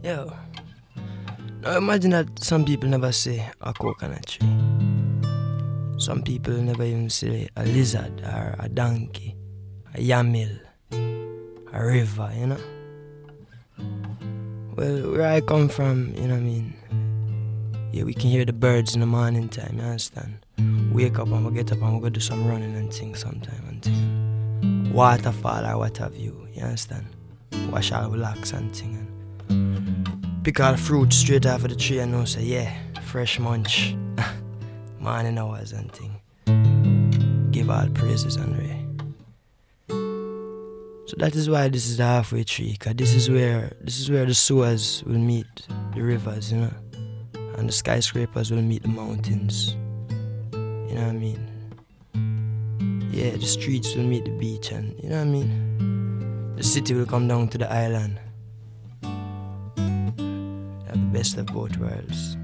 Yo, now imagine that some people never see a coconut tree. Some people never even see a lizard or a donkey, a yamil, a river, you know. Well, where I come from, you know what I mean? Yeah, we can hear the birds in the morning time, you understand? Wake up and we get up and we go do some running and things sometime until waterfall or what have you understand? Wash our relax and thing and pick all the fruit straight off of the tree and know say, yeah, fresh munch. Morning hours and thing. Give all praises and ray. So that is why this is the halfway tree, cause this is where the sewers will meet the rivers, you know, and the skyscrapers will meet the mountains. You know what I mean? Yeah, the streets will meet the beach, and you know what I mean? The city will come down to the island. Have the best of both worlds.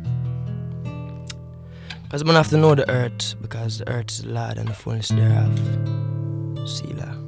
Because I'm gonna have to know the earth, because the earth is the Lord and the fullness thereof. Selah.